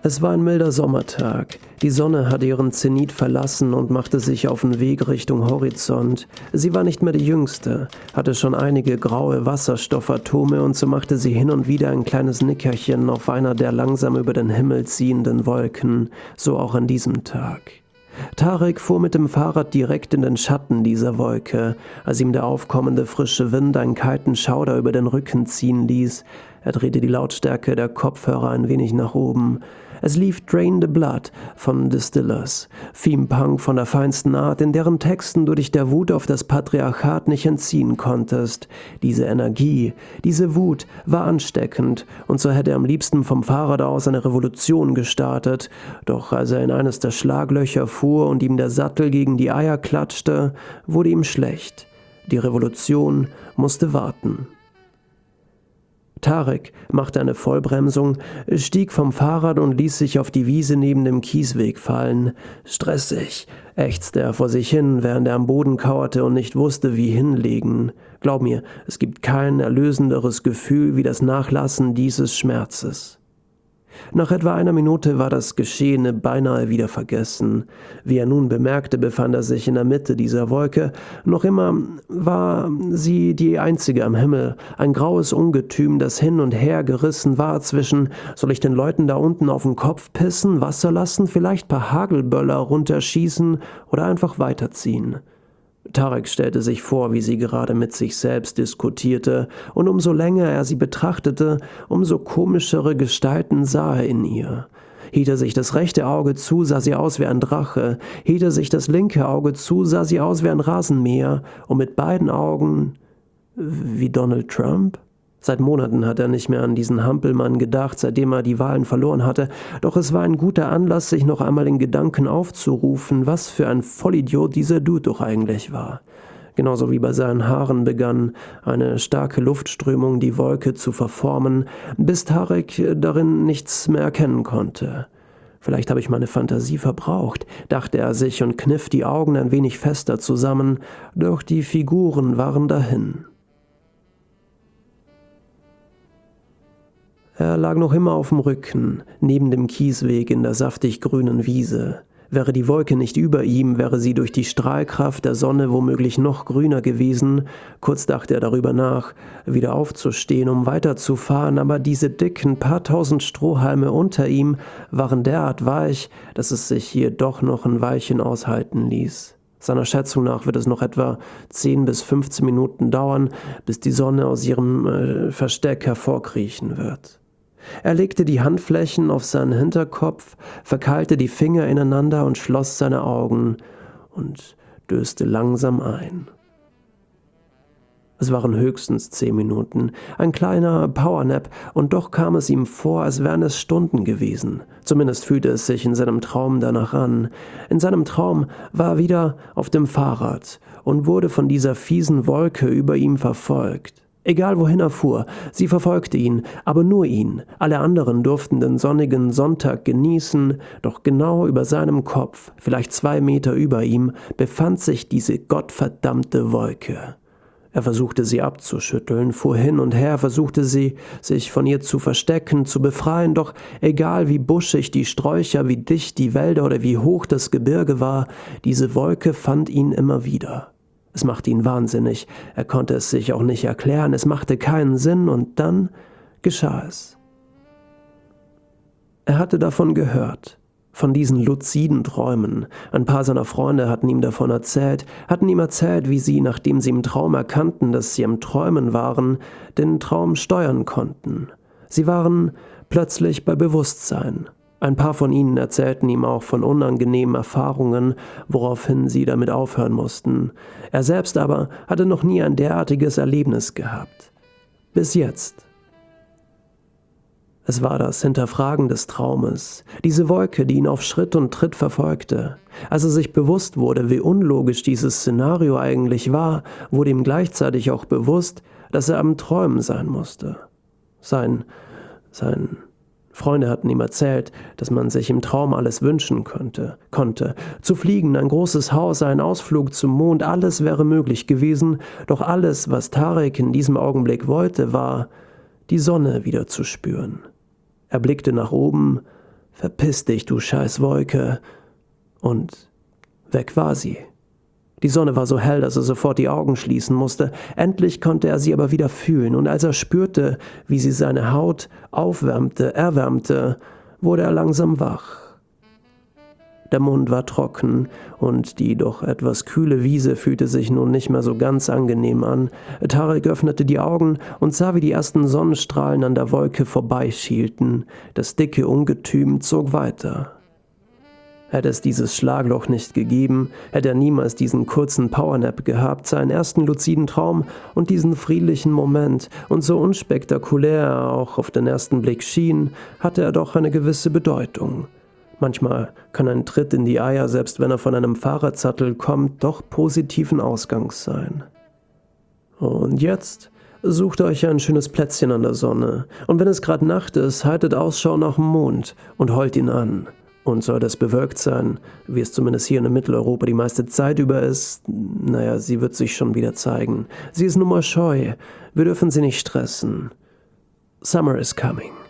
Es war ein milder Sommertag. Die Sonne hatte ihren Zenit verlassen und machte sich auf den Weg Richtung Horizont. Sie war nicht mehr die Jüngste, hatte schon einige graue Wasserstoffatome und so machte sie hin und wieder ein kleines Nickerchen auf einer der langsam über den Himmel ziehenden Wolken, so auch an diesem Tag. Tarek fuhr mit dem Fahrrad direkt in den Schatten dieser Wolke, als ihm der aufkommende frische Wind einen kalten Schauder über den Rücken ziehen ließ. Er drehte die Lautstärke der Kopfhörer ein wenig nach oben. Es lief Drain the Blood von Distillers, Theme Punk von der feinsten Art, in deren Texten du dich der Wut auf das Patriarchat nicht entziehen konntest. Diese Energie, diese Wut war ansteckend, und so hätte er am liebsten vom Fahrrad aus eine Revolution gestartet. Doch als er in eines der Schlaglöcher fuhr und ihm der Sattel gegen die Eier klatschte, wurde ihm schlecht. Die Revolution musste warten. Tarek machte eine Vollbremsung, stieg vom Fahrrad und ließ sich auf die Wiese neben dem Kiesweg fallen. Stressig, ächzte er vor sich hin, während er am Boden kauerte und nicht wusste, wie hinlegen. Glaub mir, es gibt kein erlösenderes Gefühl wie das Nachlassen dieses Schmerzes. Nach etwa einer Minute war das Geschehene beinahe wieder vergessen. Wie er nun bemerkte, befand er sich in der Mitte dieser Wolke. Noch immer war sie die einzige am Himmel, ein graues Ungetüm, das hin und her gerissen war zwischen: Soll ich den Leuten da unten auf den Kopf pissen, Wasser lassen, vielleicht paar Hagelböller runterschießen oder einfach weiterziehen? Tarek stellte sich vor, wie sie gerade mit sich selbst diskutierte, und umso länger er sie betrachtete, umso komischere Gestalten sah er in ihr. Hielt er sich das rechte Auge zu, sah sie aus wie ein Drache, hielt er sich das linke Auge zu, sah sie aus wie ein Rasenmäher, und mit beiden Augen wie Donald Trump? Seit Monaten hat er nicht mehr an diesen Hampelmann gedacht, seitdem er die Wahlen verloren hatte, doch es war ein guter Anlass, sich noch einmal in Gedanken aufzurufen, was für ein Vollidiot dieser Dude doch eigentlich war. Genauso wie bei seinen Haaren begann eine starke Luftströmung die Wolke zu verformen, bis Tarek darin nichts mehr erkennen konnte. Vielleicht habe ich meine Fantasie verbraucht, dachte er sich und kniff die Augen ein wenig fester zusammen, doch die Figuren waren dahin. Er lag noch immer auf dem Rücken, neben dem Kiesweg in der saftig grünen Wiese. Wäre die Wolke nicht über ihm, wäre sie durch die Strahlkraft der Sonne womöglich noch grüner gewesen. Kurz dachte er darüber nach, wieder aufzustehen, um weiterzufahren, aber diese dicken paar tausend Strohhalme unter ihm waren derart weich, dass es sich hier doch noch ein Weilchen aushalten ließ. Seiner Schätzung nach wird es noch etwa 10 bis 15 Minuten dauern, bis die Sonne aus ihrem Versteck hervorkriechen wird. Er legte die Handflächen auf seinen Hinterkopf, verkeilte die Finger ineinander und schloss seine Augen und döste langsam ein. Es waren höchstens 10 Minuten, ein kleiner Powernap, und doch kam es ihm vor, als wären es Stunden gewesen. Zumindest fühlte es sich in seinem Traum danach an. In seinem Traum war er wieder auf dem Fahrrad und wurde von dieser fiesen Wolke über ihm verfolgt. Egal wohin er fuhr, sie verfolgte ihn, aber nur ihn. Alle anderen durften den sonnigen Sonntag genießen, doch genau über seinem Kopf, vielleicht 2 Meter über ihm, befand sich diese gottverdammte Wolke. Er versuchte sie abzuschütteln, fuhr hin und her, versuchte sie, sich von ihr zu verstecken, zu befreien, doch egal wie buschig die Sträucher, wie dicht die Wälder oder wie hoch das Gebirge war, diese Wolke fand ihn immer wieder. Es machte ihn wahnsinnig, er konnte es sich auch nicht erklären, es machte keinen Sinn, und dann geschah es. Er hatte davon gehört, von diesen luziden Träumen. Ein paar seiner Freunde hatten ihm davon erzählt, wie sie, nachdem sie im Traum erkannten, dass sie am Träumen waren, den Traum steuern konnten. Sie waren plötzlich bei Bewusstsein. Ein paar von ihnen erzählten ihm auch von unangenehmen Erfahrungen, woraufhin sie damit aufhören mussten. Er selbst aber hatte noch nie ein derartiges Erlebnis gehabt. Bis jetzt. Es war das Hinterfragen des Traumes, diese Wolke, die ihn auf Schritt und Tritt verfolgte. Als er sich bewusst wurde, wie unlogisch dieses Szenario eigentlich war, wurde ihm gleichzeitig auch bewusst, dass er am Träumen sein musste. Sein Freunde hatten ihm erzählt, dass man sich im Traum alles wünschen konnte. Zu fliegen, ein großes Haus, ein Ausflug zum Mond, alles wäre möglich gewesen, doch alles, was Tarek in diesem Augenblick wollte, war, die Sonne wieder zu spüren. Er blickte nach oben »Verpiss dich, du scheiß Wolke!« Und weg war sie. Die Sonne war so hell, dass er sofort die Augen schließen musste. Endlich konnte er sie aber wieder fühlen, und als er spürte, wie sie seine Haut erwärmte, wurde er langsam wach. Der Mund war trocken, und die doch etwas kühle Wiese fühlte sich nun nicht mehr so ganz angenehm an. Tarek öffnete die Augen und sah, wie die ersten Sonnenstrahlen an der Wolke vorbeischielten. Das dicke Ungetüm zog weiter. Hätte es dieses Schlagloch nicht gegeben, hätte er niemals diesen kurzen Powernap gehabt, seinen ersten luziden Traum und diesen friedlichen Moment, und so unspektakulär er auch auf den ersten Blick schien, hatte er doch eine gewisse Bedeutung. Manchmal kann ein Tritt in die Eier, selbst wenn er von einem Fahrradsattel kommt, doch positiven Ausgangs sein. Und jetzt sucht euch ein schönes Plätzchen an der Sonne, und wenn es gerade Nacht ist, haltet Ausschau nach dem Mond und heult ihn an. Und soll das bewölkt sein, wie es zumindest hier in Mitteleuropa die meiste Zeit über ist, naja, sie wird sich schon wieder zeigen. Sie ist nun mal scheu, wir dürfen sie nicht stressen. Summer is coming.